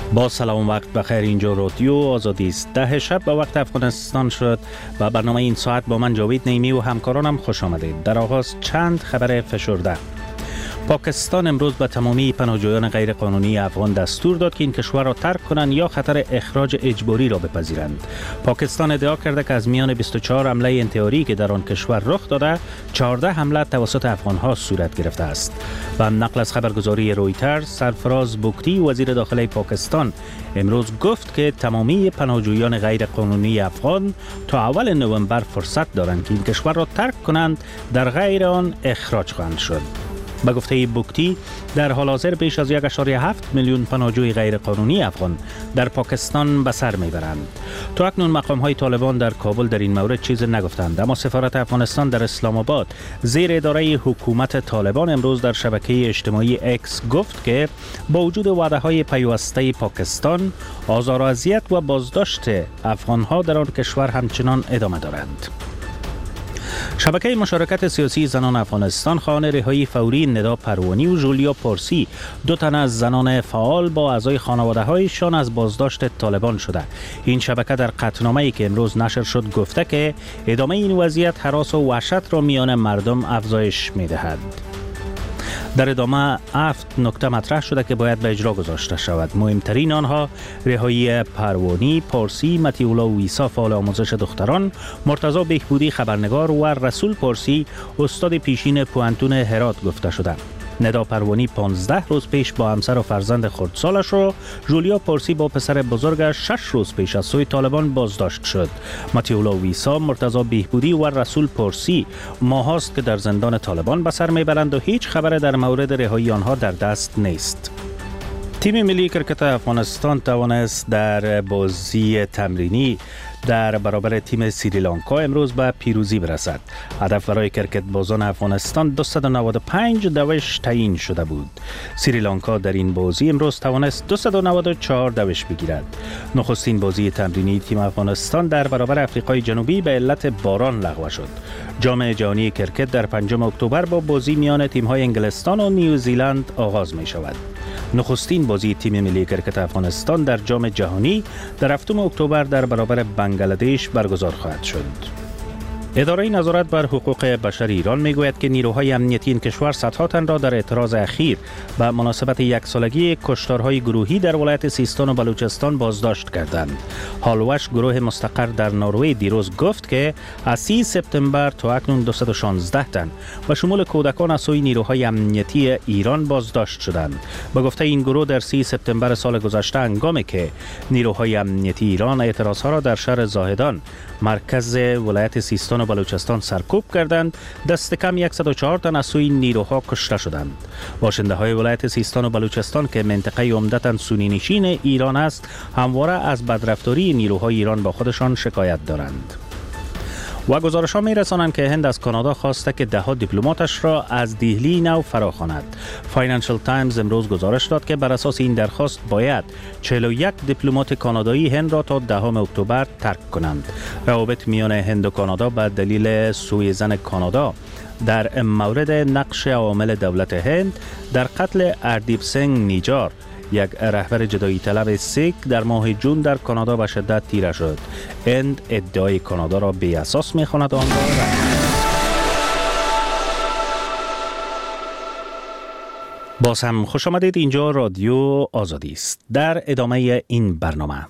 با سلام وقت بخیر، اینجا رادیو آزادی است. 10 شب به وقت افغانستان شد و برنامه این ساعت با من جاوید نیمی و همکارانم خوش آمدید. در آغاز چند خبر فشرده. پاکستان امروز به تمامی پناهجویان غیر قانونی افغان دستور داد که این کشور را ترک کنند یا خطر اخراج اجباری را بپذیرند. پاکستان ادعا کرده که از میان 24 حمله انتحاری که در آن کشور رخ داده، 14 حمله توسط افغان‌ها صورت گرفته است. و نقل از خبرگزاری رویترز، سرفراز بوکتی وزیر داخلی پاکستان امروز گفت که تمامی پناهجویان غیر قانونی افغان تا اول نوامبر فرصت دارند که این کشور را ترک کنند، در غیر آن اخراج خواهند شد. به گفته بوکتی، در حال حاضر بیش از 1.7 میلیون پناهجوی غیر قانونی افغان در پاکستان به سر میبرند. تا اکنون مقام‌های طالبان در کابل در این مورد چیزی نگفتند، اما سفارت افغانستان در اسلام آباد زیر اداره حکومت طالبان امروز در شبکه اجتماعی اکس گفت که با وجود وعده‌های پیوسته پاکستان، آزار و اذیت و بازداشت افغان‌ها در آن کشور همچنان ادامه دارند. شبکه مشارکت سیاسی زنان افغانستان خواهان رهایی فوری ندا پروانی و جولیا پارسی، دو تن از زنان فعال با اعضای خانواده‌هایشان از بازداشت طالبان شده. این شبکه در قطعنامه‌ای که امروز نشر شد گفته که ادامه این وضعیت هراس و وحشت را میان مردم افزایش می‌دهد. در ادامه 7 نکته مطرح شده که باید به اجرا گذاشته شود. مهمترین آنها رهایی پروانی، پارسی، مطیع‌الله ویسا فعال آموزش دختران، مرتضی بهبودی خبرنگار و رسول پارسی استاد پیشین پوهنتون هرات گفته شده. ندا پروانی 15 روز پیش با همسر و فرزند خردسالش و جولیا پارسی با پسر بزرگش 6 روز پیش از سوی طالبان بازداشت شد. مطیع‌الله ویسا، مرتضی بهبودی و رسول پارسی ماهاست که در زندان طالبان به سر میبرند و هیچ خبر در مورد رهایی آنها در دست نیست. تیم ملی کرکت افغانستان توانست در بازی تمرینی در برابر تیم سریلانکا امروز به پیروزی برسد. هدف برای کرکت بازان افغانستان 295 دوش تعیین شده بود. سریلانکا در این بازی امروز توانست 294 دوش بگیرد. نخستین بازی تمرینی تیم افغانستان در برابر آفریقای جنوبی به علت باران لغو شد. جام جهانی کرکت در 5 اکتبر با بازی میان تیم‌های انگلستان و نیوزیلند آغاز می شود. نخستین بازی تیم ملی کرکت افغانستان در جام جهانی در 7 اکتبر در برابر بنگلادش برگزار خواهد شد. اداره نظارت بر حقوق بشر ایران میگوید که نیروهای امنیتی این کشور صدها تن را در اعتراض اخیر به مناسبت 1 سالگی کشتارهای گروهی در ولایت سیستان و بلوچستان بازداشت کردند. هالوش، گروه مستقر در نروژ، دیروز گفت که از 30 سپتامبر تا اکنون 216 تن به شمول کودکان از سوی نیروهای امنیتی ایران بازداشت شدند. به گفته این گروه در 30 سپتامبر سال گذشته هنگامی که نیروهای امنیتی ایران اعتراضها را در شهر زاهدان مرکز ولایت سیستان و بلوچستان سرکوب کردند، دست کم 104 تن از سوی نیروها کشته شدند. باشنده های ولایت سیستان و بلوچستان که منطقه عمدتاً سنی نشین ایران است، همواره از بدرفتاری نیروهای ایران با خودشان شکایت دارند. و گزارش‌ها می‌رسانند که هند از کانادا خواسته که 10 دیپلماتش را از دهلی نو فراخواند. فاینانشل تایمز امروز گزارش داد که بر اساس این درخواست باید 41 دیپلمات کانادایی هند را تا 10 اکتبر ترک کنند. روابط میان هند و کانادا به دلیل سوءظن کانادا در مورد نقش عوامل دولت هند در قتل اردیپ سنگ نیجار، یک رهبر جدایی طلب سیک، در ماه جون در کانادا به شدت تیره شد. هند ادعای کانادا را بی اساس می‌خواند آن را باز هم خوش آمدید. اینجا رادیو آزادی است. در ادامه این برنامه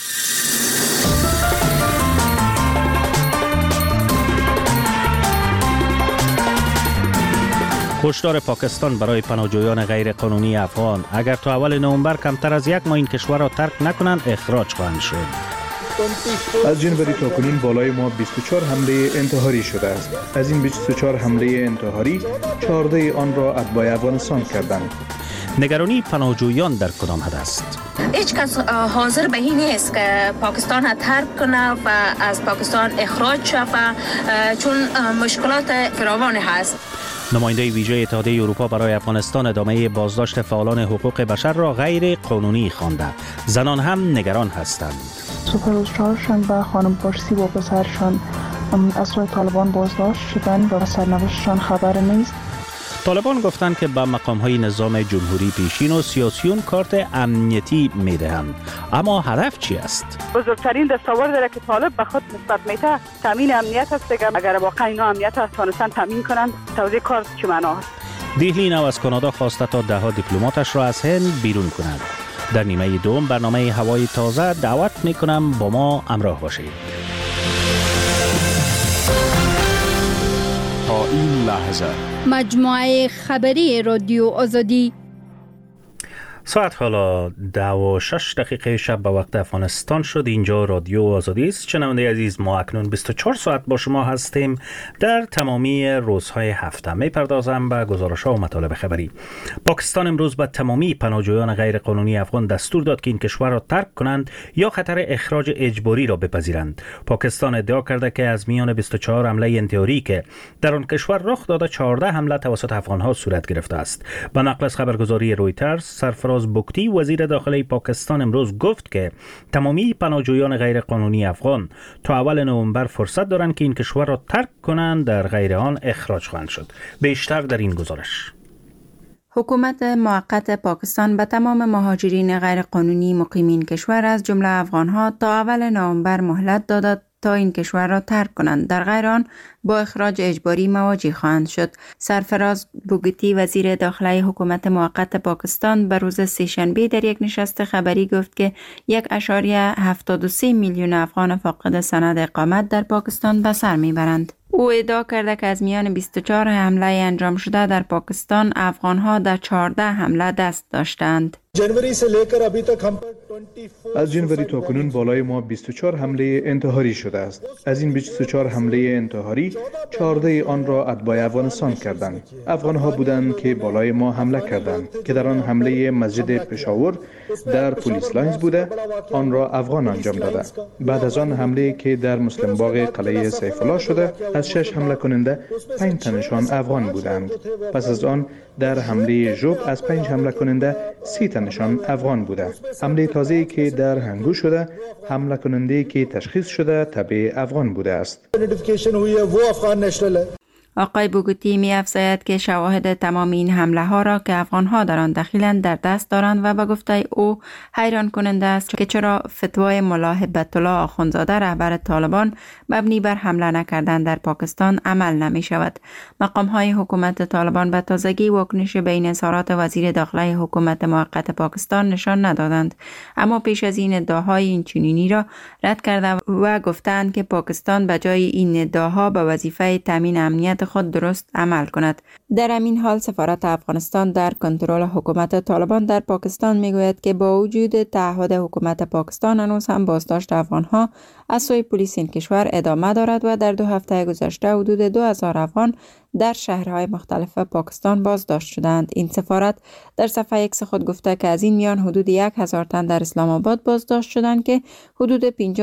هشدار پاکستان برای پناهجویان غیر قانونی افغان: اگر تا اول نوامبر کمتر از 1 ماه این کشور را ترک نکنند اخراج خواهند شد. از جنوری تا کنون بالای ما 24 حمله انتحاری شده است. از این 24 حمله انتحاری 14 آن را اتباع افغانستان کردند. نگرانی پناهجویان در کدام حد است؟ هیچ کس حاضر به این نیست که پاکستان ترک کنه و از پاکستان اخراج شود چون مشکلات فراوان هست. نماینده ویژه اتحادیه اروپا برای افغانستان ادامه بازداشت فعالان حقوق بشر را غیر قانونی خوانده. زنان هم نگران هستند. سوپرویزرشان و خانم پارسی و پسرشان از سوی طالبان بازداشت شدند و سرنوشتشان خبر نیست. طالبان گفتند که به مقام‌های نظام جمهوری پیشین و سیاسیون کارت امنیتی میدهند، اما هدف چی است؟ بزرگترین دستاورد داره که طالب به خود نسبت میده تامین امنیت است. اگر واقعا اینا امنیت تونستن تامین کنند، توضیح کار چه معنا است؟ دهلی نو از کانادا خواسته تا 10 دیپلماتش را از هند بیرون کند. در نیمه دوم برنامه هوای تازه دعوت میکنم با ما همراه باشید. تا این لحظه مجموعه خبری رادیو آزادی. ساعت حالا 10:06 شب به وقت افغانستان شد. اینجا رادیو آزادی است. شنونده عزیز، ما اکنون 24 ساعت با شما هستیم در تمامی روزهای هفته. میپردازم به گزارش‌ها و مطالب خبری. پاکستان امروز به تمامی پناهجویان غیرقانونی افغان دستور داد که این کشور را ترک کنند یا خطر اخراج اجباری را بپذیرند. پاکستان ادعا کرده که از میان 24 حمله انتحاری که در آن کشور رخ داده 14 حمله توسط افغان‌ها صورت گرفته است. به نقل از خبرگزاری رویترز، سرفراز بوکتی وزیر داخلی پاکستان امروز گفت که تمامی پناهجویان غیرقانونی افغان تا اول نوامبر فرصت دارند که این کشور را ترک کنند، در غیر آن اخراج خواهند شد. بیشتر در این گزارش. حکومت موقت پاکستان به تمام مهاجرین غیرقانونی مقیمین کشور از جمله افغانها تا اول نوامبر مهلت داد تا این کشور را ترک کنند، در غیر آن با اخراج اجباری مواجه خواهند شد. سرفراز بوگتی وزیر داخلی حکومت موقت پاکستان به روز سه‌شنبه در یک نشست خبری گفت که 1.73 میلیون افغان فاقد سند اقامت در پاکستان به سر میبرند. او ادعا کرده که از میان 24 حمله انجام شده در پاکستان، افغانها در 14 حمله دست داشتند. از جنوری تا کنون بالای ما 24 حمله انتحاری شده است. از این 24 حمله انتحاری 14 آن را اتباع افغانستان کردند. افغانها بودند که بالای ما حمله کردند که در آن حمله مسجد پشاور در پلیس لاینز بوده، آن را افغان انجام داده. بعد از آن حمله که در مسلم باغ قلعه سیف الله شده، از 6 حمله کننده 5 تنشان افغان بودند. پس از آن در حمله ژوب از 5 حمله کننده 30 تنشان افغان بوده. حمله تازه‌ای که در هنگو شده، حمله کننده که تشخیص شده تبع افغان بوده است. آقای بوگتی می افزاید که شواهد تمام این حمله ها را که افغان ها در آن دخیلند در دست دارند و به گفته او حیران کننده است که چرا فتوای ملا هبت الله آخوندزاده رهبر طالبان مبنی بر حمله نکردن در پاکستان عمل نمی شود. مقام های حکومت طالبان به تازگی واکنش به این اظهارات وزیر داخلی حکومت موقت پاکستان نشان ندادند، اما پیش از این ادعاهای این چنینی را رد کرده و گفتند که پاکستان به جای این ادعاها به وظیفه تامین امنیت خود درست عمل کند. در همین حال سفارت افغانستان در کنترل حکومت طالبان در پاکستان میگوید که با وجود تعهد حکومت پاکستان هنوز هم بازداشت افغانها از سوی پلیس این کشور ادامه دارد و در 2 هفته گذشته حدود 2000 افغان در شهرهای مختلف پاکستان بازداشت شدند. این سفارت در صفحه ایکس خود گفته که از این میان حدود 1000 تن در اسلام آباد بازداشت شدند که حدود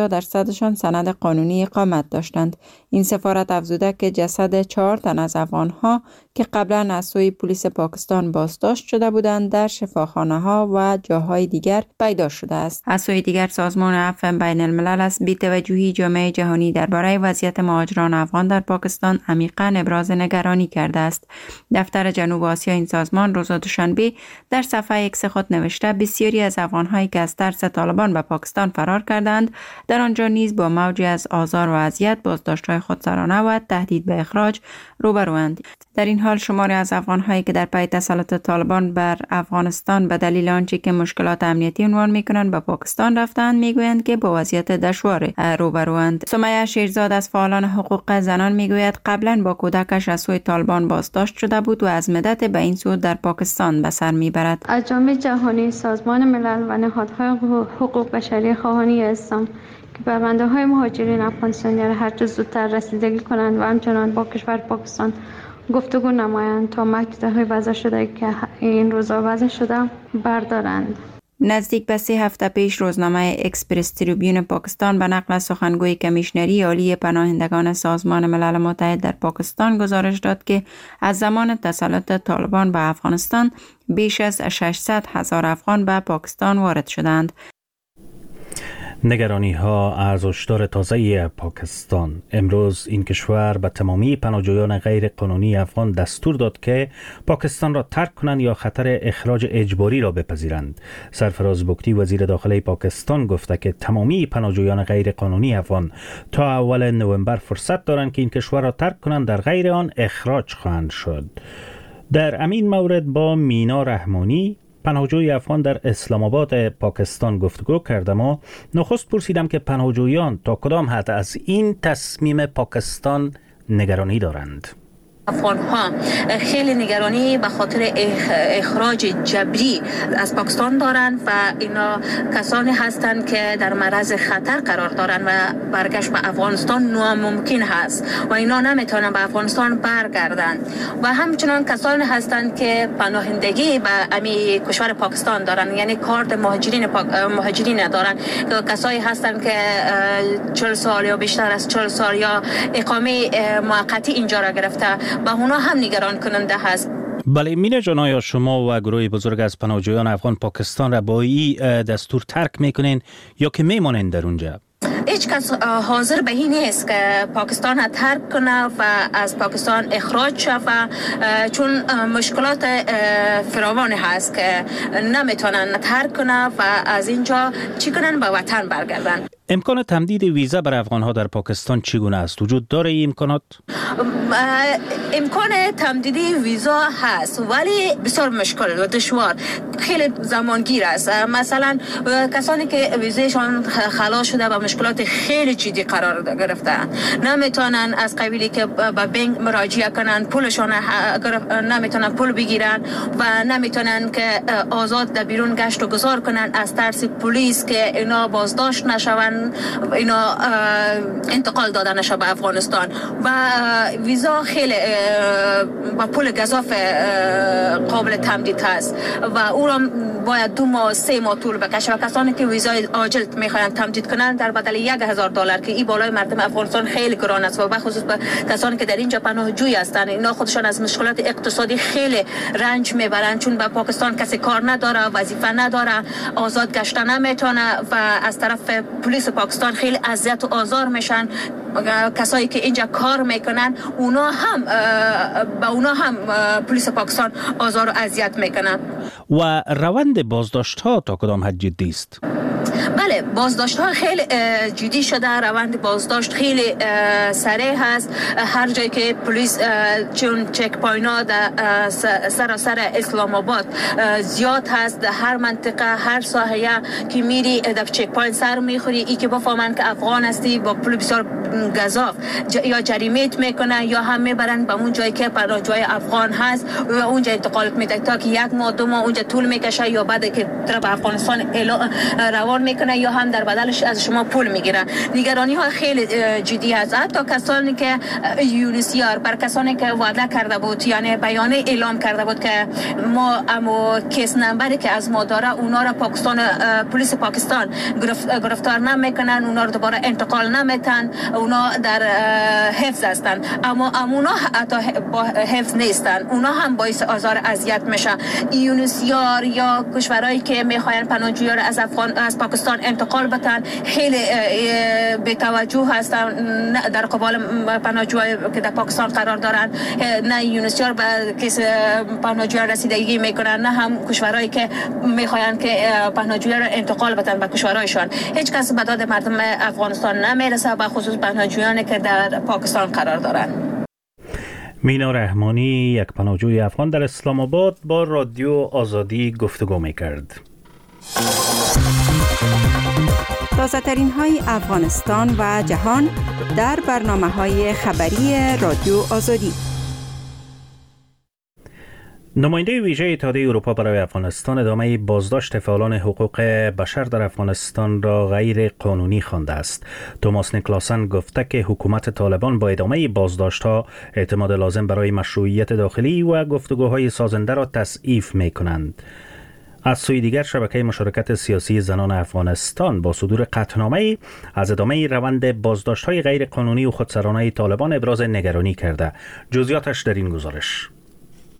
50% سند قانونی اقامت داشتند. این سفارت افزوده که جسد 4 تن از افغانها که قبلا از سوی پلیس پاکستان بازداشت شده بودند در شفاخانه ها و جاهای دیگر پیدا شده است. از سوی دیگر سازمان عفو بین الملل از بی‌توجهی جامعه جهانی درباره وضعیت مهاجران افغان در پاکستان عمیقاً ابراز نگرانی کرده است. دفتر جنوب آسیا این سازمان روز دوشنبه در صفحه ایکس خود نوشته بسیاری از افغان‌هایی که از ترس طالبان به پاکستان فرار کردند در آنجا نیز با موجی از آزار و اذیت، بازداشت‌های خودسرانه و تهدید به اخراج روبروند. در این حال شماری از افغان‌هایی که در پی تسلط طالبان بر افغانستان به دلیل آنچه که مشکلات امنیتی عنوان می‌کنند به پاکستان رفتند میگویند که با وضعیت دشوار روبروند. سمیه شیرزاد از فعالان حقوق زنان میگوید قبلا با کودکش از سوی طالبان بازداشت شده بود و از مدت به این سو در پاکستان به سر میبرد. از جامعه جهانی، سازمان ملل و نهادهای حقوق بشری خواهانی اسلام که پرونده‌های مهاجرین افغانستانی را هر چه زودتر رسیدگی کنند و همچنان با کشور پاکستان گفتگو نمایند تا محدودیت‌های وضع شده که این روزا وضع شده بردارند. نزدیک به 3 هفته پیش روزنامه اکسپرس تریبیون پاکستان به نقل از سخنگوی کمیشنری عالی پناهندگان سازمان ملل متحد در پاکستان گزارش داد که از زمان تسلط طالبان به افغانستان بیش از 600,000 افغان به پاکستان وارد شدند. نگرانی ها از هشدار تازه پاکستان. امروز این کشور به تمامی پناهجویان غیر قانونی افغان دستور داد که پاکستان را ترک کنند یا خطر اخراج اجباری را بپذیرند. سرفراز بگتی وزیر داخلی پاکستان گفته که تمامی پناهجویان غیر قانونی افغان تا اول نوامبر فرصت دارند که این کشور را ترک کنند، در غیر آن اخراج خواهند شد. در همین مورد با مینا رحمانی پناهجوی افغان در اسلام آباد پاکستان گفتگو کردم و نخست پرسیدم که پناهجویان تا کدام حد از این تصمیم پاکستان نگرانی دارند. افغان ها خیلی نگرانی به خاطر اخراج جبری از پاکستان دارند و اینا کسانی هستند که در معرض خطر قرار دارند و برگشت به افغانستان ناممکن هست و اینا نمیتونن به افغانستان برگردند و همچنان کسانی هستند که پناهندگی به امی کشور پاکستان دارند، یعنی کارت مهاجرین دارند، کسایی هستند که 40 سال یا بیشتر از 40 سال یا اقامه موقتی اینجا را گرفته و اونا هم نگران کننده هست. بله مینا جان، آیا شما و گروه بزرگ از پناهجویان افغان پاکستان را با این دستور ترک میکنین یا که میمانین در اونجا؟ هیچ کس حاضر به این نیست که پاکستان را ترک کنه و از پاکستان اخراج شود، چون مشکلات فراوانی هست که نمیتونن ترک کنه و از اینجا چی کنن؟ به وطن برگردن. امکان تمدید ویزا برای افغان‌ها در پاکستان چگونه است؟ وجود داره این امکانات؟ امکان تمدیدی ویزا هست ولی بسیار مشکل و دشوار، خیلی زمانگیر است. مثلا کسانی که ویزایشان خلاص شده با مشکلات خیلی جدی قرار گرفتن، نمیتونن از قبیلی که به بانک مراجعه کنن، پولشان نمیتونن پول بگیرن و نمیتونن که آزاد در بیرون گشت و گذار کنن از ترس پلیس که اینا بازداشت نشون، اینا انتقال دادن نشه به افغانستان و ویزا خیلی با پول گزاف قابل تمدید هست و او را باید 2 ماه 3 ماه طول بکشه و کسانی که ویزای عاجل میخواین تمدید کنن در بدل $1000 که این بالای مردم افغانستان خیلی گران است و به خصوص به کسانی که در اینجا پناهجوی هستند، اینا خودشان از مشکلات اقتصادی خیلی رنج میبرن، چون به پاکستان کسی کار نداره، وظیفه نداره، آزاد گشتن نمیتونه و از طرف پلیس پاکستان خیلی اذیت و آزار میشن. کسایی که اینجا کار میکنن اونا هم پلیس پاکستان آزار و اذیت میکنن. و روند بازداشت ها تا کدام حد جدی است؟ بله، بازداشت ها خیلی جدی شده، روند بازداشت خیلی سریع هست. هر جایی که پلیس چون چک پوینت ها در سراسر اسلام آباد زیاد هست، در هر منطقه هر ساحه که میری در چک پوینت سر میخوری، ای که بفهمن که افغان هستی با پول بسیار گزاف یا جریمت میکنن یا هم میبرن به اون جایی که پناهجوی افغان هست و اونجا انتقالت میده تا که 1 ماه 2 ماه اونجا طول میکشه یا بعد که طرف افغانستان روان میکنه یا هم در بدلش از شما پول میگیرن. نگرانی ها خیلی جدی است. حتی کسانی که یونیسیار بر کسانی که وعده کرده بود، یعنی بیانیه اعلام کرده بود که ما اما کیس نمبری که از ما داره اونا را پاکستان پلیس پاکستان گرفتار نمیکنن، اونا رو دوباره انتقال نمیتن، اونا در حفظ هستن، اما اونا حتی با حفظ نیستن، اونا هم باعث آزار اذیت میشه. یونیسیار یا کشورهایی که میخواین پناهجویان از پاکستان انتقال بدن خیلی بی‌توجه هستن در قبال پناهجویان که در پاکستان قرار دارن. نه یونیسیار به کیس پناهجویان رسیدگی میکنن، نه هم کشورهایی که میخواین که پناهجویان را انتقال بدن به کشورهایشان. هیچ کس به داد مردم افغانستان نمیرسه، به خصوص پناهجویانی که در پاکستان قرار دارن. مینا رحمانی، یک پناهجوی افغان در اسلام آباد، با رادیو آزادی گفتگو میکرد. تازه ترین های افغانستان و جهان در برنامه های خبری رادیو آزادی. نماینده ویژه اتحادیه اروپا برای افغانستان ادامه بازداشت فعالان حقوق بشر در افغانستان را غیر قانونی خوانده است. توماس نیکلاسن گفته که حکومت طالبان با ادامه بازداشت‌ها اعتماد لازم برای مشروعیت داخلی و گفتگوهای سازنده را تضعیف می‌کنند. از سوی دیگر شبکه مشارکت سیاسی زنان افغانستان با صدور قطعنامه‌ای از ادامه روند بازداشت‌های غیر قانونی و خودسرانه طالبان ابراز نگرانی کرده. جزئیاتش در این گزارش.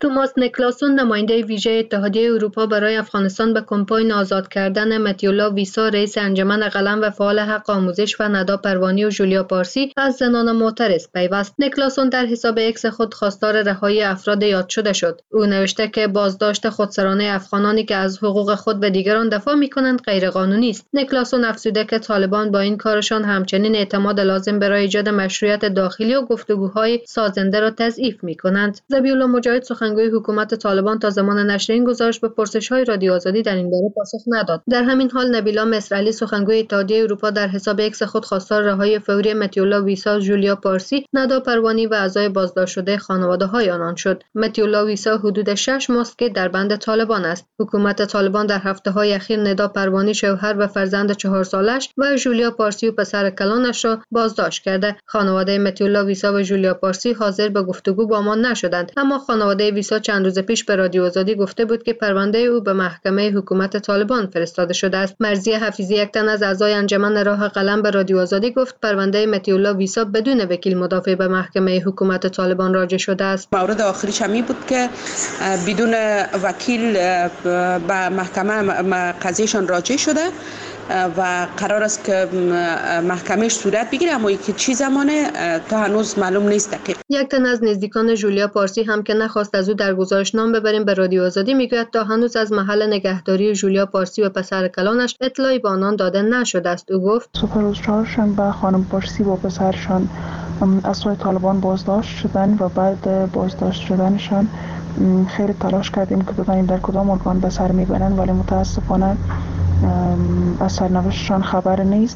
توماس نیکلاسون نماینده ویژه اتحادیه اروپا برای افغانستان به کمپاین آزاد کردن متیولا ویسا رئیس انجمن قلم و فعال حق آموزش و ندا پروانی و جولیا پارسی از زنان معترض پیوست. نیکلاسون در حساب اکس خود خواستار رهایی افراد یاد شده شد. او نوشته که بازداشت خودسرانه افغانانی که از حقوق خود به دیگران دفاع می‌کنند غیرقانونی است. نیکلاسون افزوده که طالبان با این کارشان همچنین اعتماد لازم برای ایجاد مشروعیت داخلی و گفتگوهای سازنده را تضعیف می‌کنند. ذبیح‌الله مجاهد سخنگوی حکومت طالبان تا زمان نشر این گزارش به پرسش‌های رادیو آزادی در این باره پاسخ نداد. در همین حال نبیلا مصرعلی سخنگوی اتحادیه اروپا در حساب اکس خود خواستار رهایی فوری متیولا ویسا، جولیا پارسی، ندا پروانی و اعضای بازداشت شده خانواده‌های آنان شد. متیولا ویسا حدود 6 ماست که در بند طالبان است. حکومت طالبان در هفته‌های اخیر ندا پروانی شوهر و فرزند 4 سالش و جولیا پارسی و پسر کلانش را بازداشت کرده. خانواده متیولا ویسا و جولیا پارسی حاضر به گفتگو با ما نشدند، اما خانواده ویسا چند روز پیش به رادیو آزادی گفته بود که پرونده او به محکمه حکومت طالبان فرستاده شده است. مرضیه حفیظی، یک تن از اعضای انجمن راه قلم، به رادیو آزادی گفت پرونده متیولا ویسا بدون وکیل مدافع به محکمه حکومت طالبان راجع شده است. مورد آخریش همی بود که بدون وکیل به محکمه قضیهشان راجع شده و قرار است که محکمهش صورت بگیره، اما که چی زمانه تا هنوز معلوم نیست دقیق. یک تن از نزدیکان جولیا پارسی هم که نخواست از او در گزارش نام ببریم به رادیو آزادی میگوید تا هنوز از محل نگهداری جولیا پارسی و پسر کلانش اطلاعی به آنان داده نشده است. او گفت صبح روز چهارشنبه خانم پارسی و پسرشان از سوی طالبان بازداشت شدن و بعد بازداشت شدنشان خیلی تلاش کردیم که بدانیم در کدام ارگان به سر میبرند، ولی متاسفانه از سرنوشتشان خبر نیست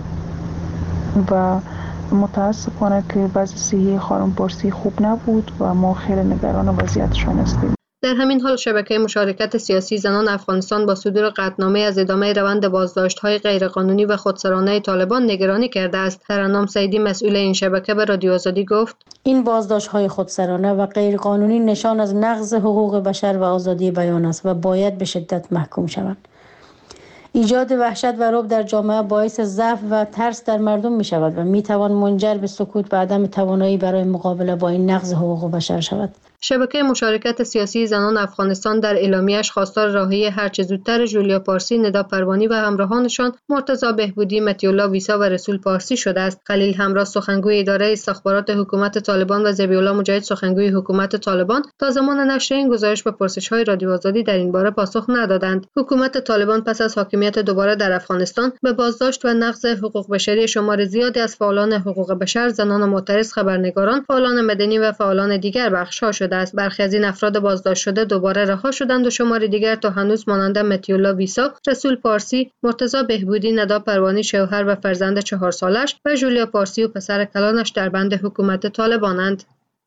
و متاسفانه که وضع صحی خانم پارسی خوب نبود و ما خیلی نگران وضعیتشان هستیم. در همین حال شبکه مشارکت سیاسی زنان افغانستان با صدور قطعنامه از ادامه روند بازداشت‌های غیرقانونی و خودسرانه طالبان نگرانی کرده است. ترنم سعیدی مسئول این شبکه به رادیو آزادی گفت این بازداشت‌های خودسرانه و غیرقانونی نشان از نقض حقوق بشر و آزادی بیان است و باید به شدت محکوم شوند. ایجاد وحشت و رعب در جامعه باعث ضعف و ترس در مردم می شود و می توان منجر به سکوت و عدم توانایی برای مقابله با این نقض حقوق بشر شود. شبکه مشارکت سیاسی زنان افغانستان در اعلامیه‌اش خواستار رهایی هرچه زودتر جولیا پارسی، ندا پروانی و همراهانشان مرتضی بهبودی، متیولا ویسا و رسول پارسی شده است. خلیل همراه سخنگوی اداره استخبارات حکومت طالبان و ذبیح‌الله مجاهد سخنگوی حکومت طالبان تا زمان نشر این گزارش به پرسش‌های رادیو آزادی در این باره پاسخ ندادند. حکومت طالبان پس از حاکمیت دوباره در افغانستان به بازداشت و نقض حقوق بشری شمار زیادی از فعالان حقوق بشر، زنان معترض، خبرنگاران، فعالان مدنی و فعالان دیگر بخشا شده است. برخی از این افراد بازداشت شده دوباره رها شدند و شمار دیگر تا هنوز مانند متیولا ویسا، رسول پارسی، مرتضی بهبودی، ندا پروانی شوهر و فرزند 4 سالش و جولیا پارسی و پسر کلانش در بند حکومت طالبانند.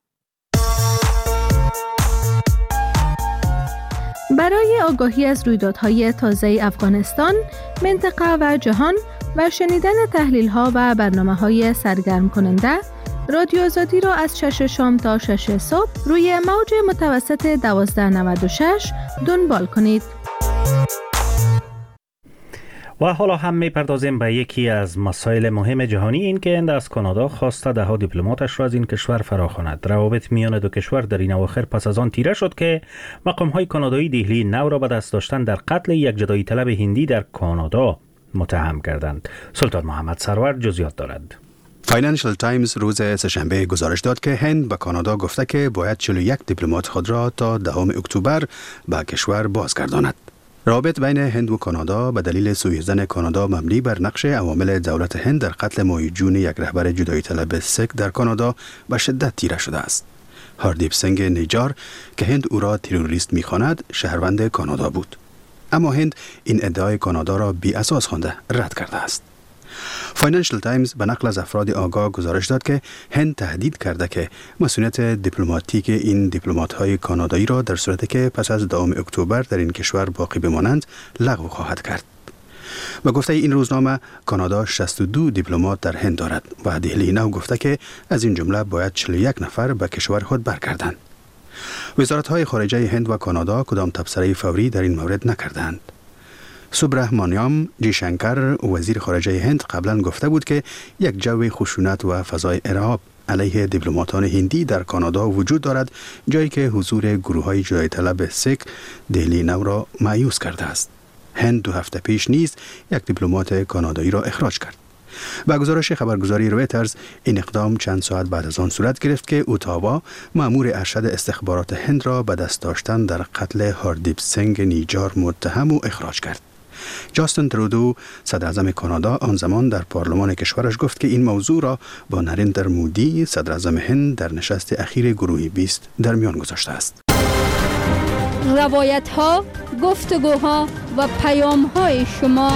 برای آگاهی از رویدادهای تازه افغانستان، منطقه و جهان و شنیدن تحلیل‌ها و برنامه‌های سرگرم کننده، رادیو آزادی را از 6 شام تا 6 صبح روی موج متوسط 1296 دنبال کنید. و حالا هم می‌پردازیم به یکی از مسائل مهم جهانی، این که هند از کانادا خواسته 10 دیپلماتش را از این کشور فراخواند. روابط میان دو کشور در این اواخر پس از آن تیره شد که مقام‌های کانادایی دهلی نو را به دست داشتن در قتل یک جدایی طلب هندی در کانادا متهم کردند. سلطان محمد سرور جزئیات دارد. فاینانشل تایمز روز سه‌شنبه گزارش داد که هند به کانادا گفته که باید 41 دیپلمات خود را تا 10 اکتبر به کشور بازگرداند. روابط بین هند و کانادا به دلیل سوءظن کانادا مبنی بر نقش عوامل دولت هند در قتل ماه جون یک رهبر جدایی طلب سیک در کانادا به شدت تیره شده است. هاردیپ سنگ نیجار که هند او را تروریست می‌خواند، شهروند کانادا بود. اما هند این ادعای کانادا را بی اساس خوانده رد کرده است. فاینانشل تایمز به نقل از افراد آگاه گزارش داد که هند تهدید کرده که مسئولیت دیپلماتیک این دیپلمات‌های کانادایی را در صورتی که پس از 10 اکتبر در این کشور باقی بمانند لغو خواهد کرد. به گفته این روزنامه، کانادا 62 دیپلمات در هند دارد و دهلی نو گفته که از این جمله باید 41 نفر به کشور خود برگردند. وزارت‌های خارجه هند و کانادا کدام تبصره فوری در این مورد نکردند. سوبرهمانیام جیشنکر وزیر خارجه هند قبلا گفته بود که یک جو خشونت و فضای ارهاب علیه دیپلماتان هندی در کانادا وجود دارد، جایی که حضور گروه‌های جای طلب سیک دهلی نو را مایوس کرده است. هند 2 هفته پیش نیز یک دیپلمات کانادایی را اخراج کرد. با گزارش خبرگزاری رویترز، این اقدام چند ساعت بعد از آن صورت گرفت که اوتاوا مأمور ارشد استخبارات هند را به دست داشتن در قتل هاردیپ سنگ نیجار متهم و اخراج کرد. جاستین ترودو، صدر اعظم کانادا، آن زمان در پارلمان کشورش گفت که این موضوع را با نریندر مودی، صدر اعظم هند، در نشست اخیر گروه 20 در میان گذاشته است. روایت ها، گفتگوها و پیام های شما.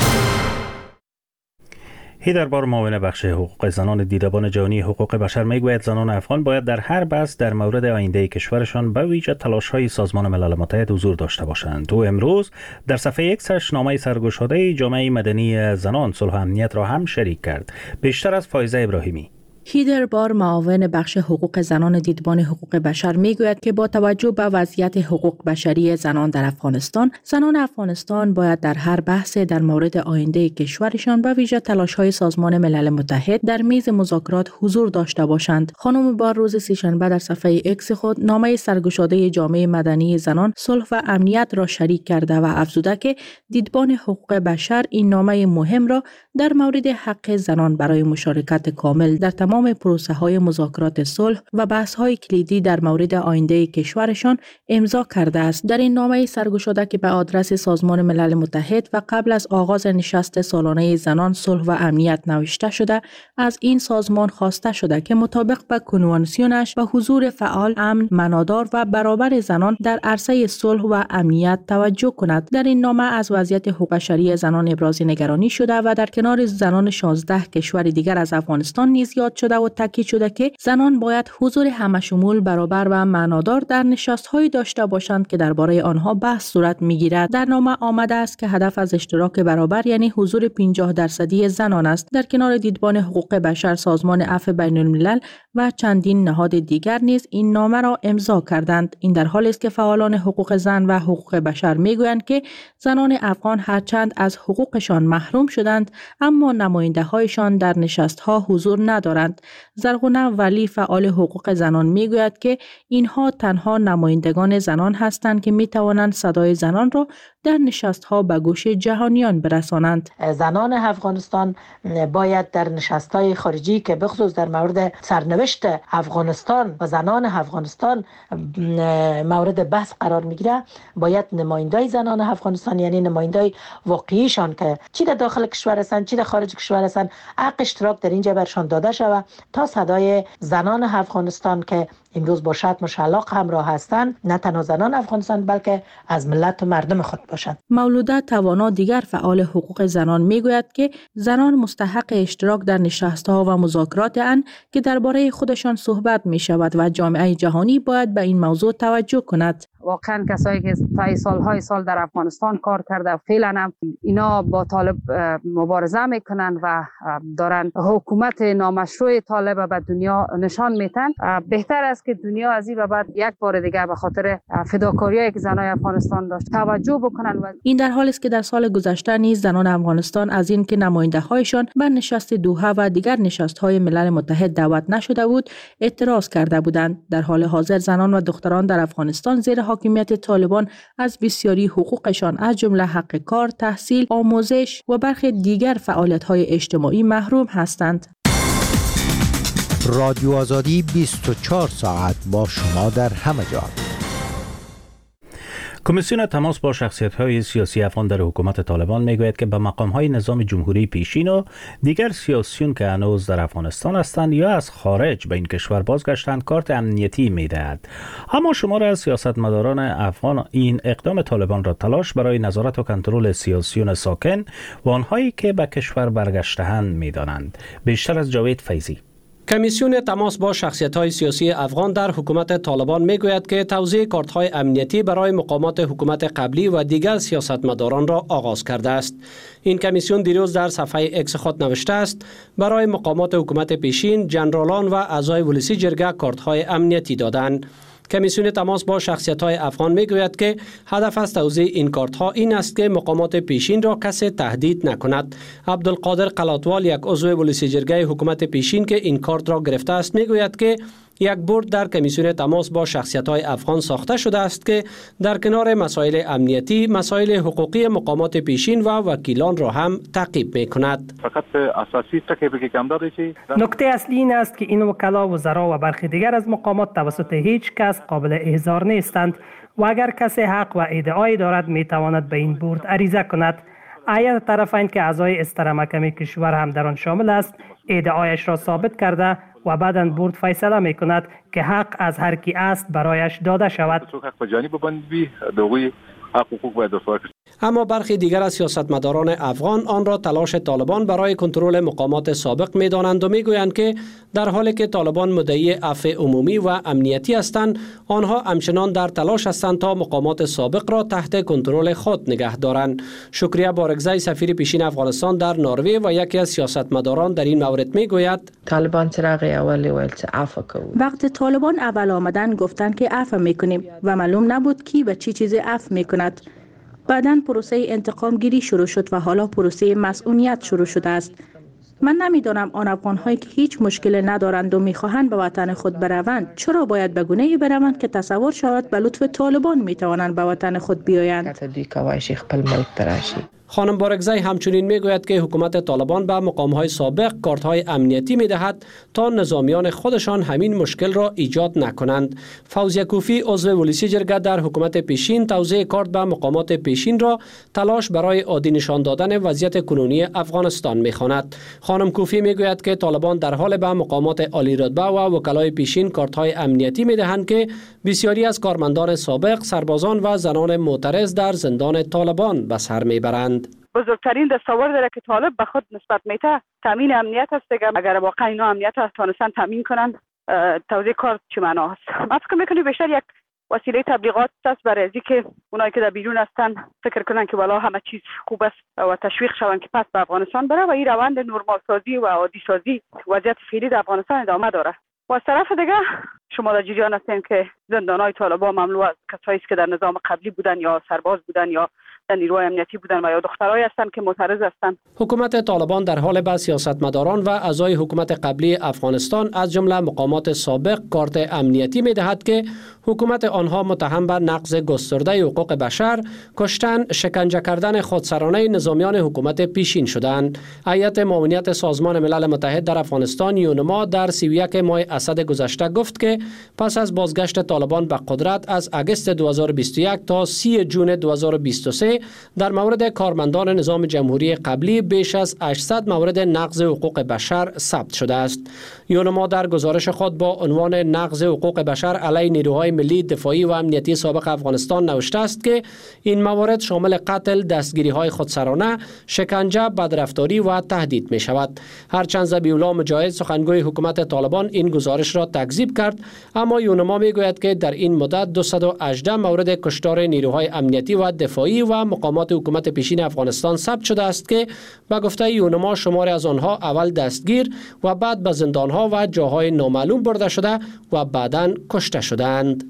هیدربار، معاون بخش حقوق زنان دیدبان جهانی حقوق بشر، میگوید زنان افغان باید در هر بحث در مورد آینده کشورشان به ویژه تلاش‌های سازمان ملل متحد حضور داشته باشند. او امروز در صفحه ایکسش نامه سرگشاده جامعه مدنی زنان صلح و امنیت را هم شریک کرد. بیشتر از فایزه ابراهیمی. هیدربار، معاون بخش حقوق زنان دیدبان حقوق بشر، میگوید که با توجه به وضعیت حقوق بشری زنان در افغانستان، زنان افغانستان باید در هر بحث در مورد آینده کشورشان به ویژه تلاش‌های سازمان ملل متحد در میز مذاکرات حضور داشته باشند. خانم بار روز سه‌شنبه در صفحه ایکس خود نامه سرگشاده جامعه مدنی زنان صلح و امنیت را شریک کرده و افزوده که دیدبان حقوق بشر این نامه مهم را در مورد حق زنان برای مشارکت کامل در تمام پروسه های مذاکرات صلح و بحث های کلیدی در مورد آینده کشورشان امضا کرده است. در این نامه سرگشاده که به آدرس سازمان ملل متحد و قبل از آغاز نشست سالانه زنان صلح و امنیت نوشته شده، از این سازمان خواسته شده که مطابق با کنوانسیونش به حضور فعال، امن، معنادار و برابر زنان در عرصه صلح و امنیت توجه کند. در این نامه از وضعیت حقوق بشری زنان ابراز نگرانی شده و در کنار زنان 16 کشور دیگر از افغانستان نیز یاد شده و تاکید شده که زنان باید حضور همشمول، برابر و معنادار در نشست‌هایی داشته باشند که درباره آنها بحث صورت می‌گیرد. در نامه آمده است که هدف از اشتراک برابر یعنی حضور 50% زنان است. در کنار دیدبان حقوق بشر، سازمان عفو بین‌الملل و چندین نهاد دیگر نیز این نامه را امضا کردند. این در حالی است که فعالان حقوق زن و حقوق بشر میگویند که زنان افغان هرچند از حقوقشان محروم شدند، اما نماینده‌هایشان در نشست‌ها حضور ندارند. زرغونه ولی، فعال حقوق زنان، میگوید که اینها تنها نمایندگان زنان هستند که میتوانند صدای زنان را در نشست‌ها به گوش جهانیان برسانند. زنان افغانستان باید در نشست‌های خارجی که بخصوص در مورد سرنوشت افغانستان و زنان افغانستان مورد بحث قرار میگیره، باید نمایندای زنان افغانستان یعنی نمایندای واقعیشان که چی در داخل کشور هستند چی در خارج کشور هستند حق اشتراک در اینجا برشان داده شود تا صدای زنان افغانستان که امروز با شتم و شلاق همراه هستند، نه تنها زنان افغانستان بلکه از ملت و مردم خود باشند. مولوده توانا، دیگر فعال حقوق زنان، میگوید که زنان مستحق اشتراک در نشست‌ها و مذاکرات اند که درباره خودشان صحبت می شود و جامعه جهانی باید به این موضوع توجه کند. واقعا کسایی که طی سالهای سال در افغانستان کار کرده فعلا هم اینا با طالب مبارزه میکنن و دارن حکومت نامشروع طالب به دنیا نشان میتن. بهتر است که دنیا از این به بعد یک بار دیگه به خاطر فداکاریایی که زنای افغانستان داشت توجه بکنن. و این در حالی است که در سال گذشته نیز زنان افغانستان از این که نماینده هایشان به نشست دوحه و دیگر نشست های ملل متحد دعوت نشده بود اعتراض کرده بودند. در حال حاضر زنان و دختران در افغانستان زیر حاکمیت طالبان از بسیاری حقوقشان از جمله حق کار، تحصیل، آموزش و برخی دیگر فعالیت‌های اجتماعی محروم هستند. رادیو آزادی 24 ساعت با شما در همه جا. کمیسیون تماس با شخصیت‌های سیاسی افغان در حکومت طالبان میگوید که به مقام‌های نظام جمهوری پیشین و دیگر سیاسیون که هنوز در افغانستان هستند یا از خارج به این کشور بازگشتند کارت امنیتی می‌دهد. اما شمار از سیاستمداران افغان این اقدام طالبان را تلاش برای نظارت و کنترل سیاسیون ساکن و آنهایی که به کشور برگشته‌اند می‌دانند. بیشتر از جاوید فیضی. کمیسیون تماس با شخصیت‌های سیاسی افغان در حکومت طالبان میگوید که توزیع کارت‌های امنیتی برای مقامات حکومت قبلی و دیگر سیاستمداران را آغاز کرده است. این کمیسیون دیروز در صفحه اکس خود نوشته است برای مقامات حکومت پیشین، جنرالان و اعضای ولسی جرگه کارت‌های امنیتی دادند. کمیسیون تماس با شخصیت‌های افغان میگوید که هدف از توزیع این کارت‌ها این است که مقامات پیشین را کسی تهدید نکند. عبدالقادر قلاتوال، یک عضو پلیس جرگه حکومت پیشین که این کارت را گرفته است، میگوید که یک بورد در کمیسیون تماس با شخصیت‌های افغان ساخته شده است که در کنار مسائل امنیتی، مسائل حقوقی مقامات پیشین و وکیلان را هم تعقیب می‌کند. فقط اساسی تعقیبی که کم داره چی؟ نکته اصلی این است که این وکلا، وزرا و برخی دیگر از مقامات توسط هیچ کس قابل احضار نیستند و اگر کسی حق و ادعای دارد می‌تواند به این بورد عریضه کند. هیئت طرفین که اعضای استر محکمه کشور هم در آن شامل است، ادعایش را ثابت کرده و بعداً بورد فیصله می کند که حق از هر کی است برایش داده شود. اما برخی دیگر از سیاستمداران افغان آن را تلاش طالبان برای کنترل مقامات سابق می دانند و می گویند که در حالی که طالبان مدعی عفو عمومی و امنیتی هستند، آنها همچنان در تلاش هستند تا مقامات سابق را تحت کنترل خود نگه دارند. شکریه بارگزای، سفیر پیشین افغانستان در نروژ و یکی از سیاستمداران در این مورد می گوید طالبان چراغ اولی ویل عفو کنند. وقتی طالبان اول آمدن گفتند که عفو میکنیم و معلوم نبود کی به چی چیزی عفو میکند. بعداً پروسه انتقام گیری شروع شد و حالا پروسه مسئولیت شروع شده است. من نمیدانم آن افغان‌هایی که هیچ مشکل ندارند و میخواهند به وطن خود بروند چرا باید به گونه‌ای بروند که تصور شود به لطف طالبان میتوانند به وطن خود بیایند. خانم بارگزای همچنین میگوید که حکومت طالبان به مقام‌های سابق کارت‌های امنیتی می‌دهد تا نظامیان خودشان همین مشکل را ایجاد نکنند. فوزیه کوفی، عضو پلیس جرگه در حکومت پیشین، توزیع کارت به مقامات پیشین را تلاش برای عادی نشان دادن وضعیت کنونی افغانستان می‌خواند. خانم کوفی میگوید که طالبان در حال به مقامات عالی رتبه و وکلای پیشین کارت‌های امنیتی می‌دهند که بسیاری از کارمندان سابق، سربازان و زنان معترض در زندان طالبان به سر میبرند. بزرگترین دستاورد که طالب به خود نسبت میده تامین امنیت است دیگه. اگر واقعا اینا امنیت تونستن تامین کنند، توزیع کارت چه معنا است؟ من فکر میکنم بیشتر یک وسیله تبلیغات است برای از اینکه اونایی که در بیرون هستن فکر کنن که والا همه چیز خوب است و تشویق شوند که پس به افغانستان بره و این روند نرمال سازی و عادی سازی وضعیت فعلی در افغانستان ادامه داره. و از طرف دیگه شما در جریان هستین که زندان‌های طالبان مملو از کسایی است که در نظام قبلی بودن یا سرباز بودن یا در نیروهای امنیتی بودن و یا دخترایی هستند که معترض هستند. حکومت طالبان در حال به سیاستمداران و اعضای حکومت قبلی افغانستان از جمله مقامات سابق کارت امنیتی می‌دهد که حکومت آنها متهم به نقض گسترده حقوق بشر، کشتن، شکنجه کردن خودسرانه نظامیان حکومت پیشین شدند. هیئت معاونیت سازمان ملل متحد در افغانستان یونما در 31 ماه اسد گذشته گفت که پس از بازگشت طالبان به قدرت از اگست 2021 تا 30 جون 2023 در مورد کارمندان نظام جمهوری قبلی بیش از 800 مورد نقض حقوق بشر ثبت شده است. یونما در گزارش خود با عنوان نقض حقوق بشر علیه نیروهای ملی دفاعی و امنیتی سابق افغانستان نوشته است که این موارد شامل قتل، دستگیری‌های خودسرانه، شکنجه، بدرفتاری و تهدید می شود. هرچند ذبیح‌الله مجاهد، سخنگوی حکومت طالبان، این گزارش را تکذیب کرد، اما یونما می گوید که در این مدت 218 مورد کشتار نیروهای امنیتی و دفاعی و مقامات حکومت پیشین افغانستان ثبت شده است که به گفته یونما شماری از آنها اول دستگیر و بعد به زندان‌ها و جاهای نامعلوم برده شده و بعداً کشته شدند.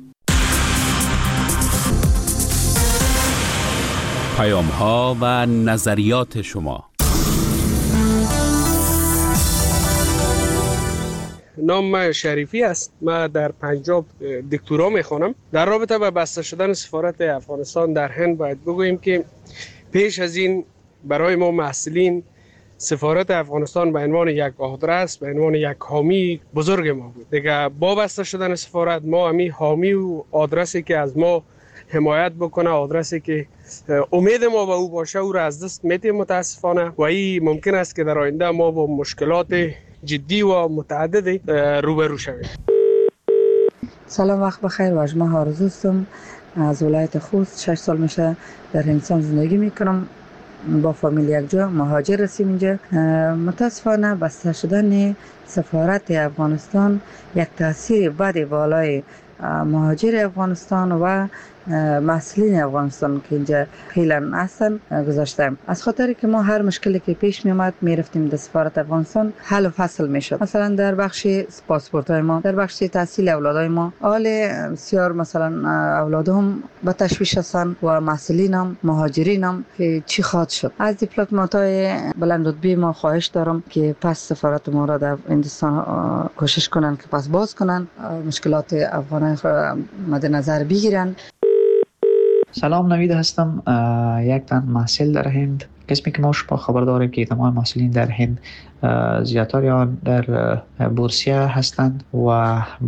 پیام‌ها و نظریات شما. نام من شریفی است. من در پنجاب دکترا میخوانم. در رابطه با بسته شدن سفارت افغانستان در هند باید بگوییم که پیش از این برای ما محصلین سفارت افغانستان به عنوان یک آدرس، به عنوان یک حامی بزرگ ما بود. دیگه با بسته شدن سفارت ما همی حامی و آدرسی که از ما حمایت بکنه، آدرسی که امید ما به او باشه، او را از دست میدیم متاسفانه و این ممکن است که در آینده ما با مشکلات جدی و متعدد روبرو شویم. سلام، وقت بخیر. واجمه آرزو هستم از ولایت خوست. 6 سال میشه در هندوستان زندگی میکنم. با فامیل یک جا مهاجر رسیم اینجا. متاسفانه بسته شدن سفارت افغانستان یک تاثیر بد بالای مهاجر افغانستان و محصلین افغانستان که اینجا فعلا هستن گذاشتم، از خاطر که ما هر مشکلی که پیش می اومد می رفتیم در سفارت افغانستان حل و فصل می شد. مثلا در بخش پاسپورت های ما، در بخش تحصیل اولادای ما، حال بسیار مثلا اولادهم به تشویش هستن و محصلین هم مهاجرین هم که چی خواهد شد. از دیپلمات های بلند رتبه ما خواهش دارم که پس سفارت ما را در هندوستان کوشش کنن که پس باز کنن، مشکلات افغانان را مد نظر بگیرن. سلام، نوید هستم، یک تن محصل در هند. قسمی که ما شما خبر داریم که تمام محصلین در هند زیادتر یا در بورسیه هستند و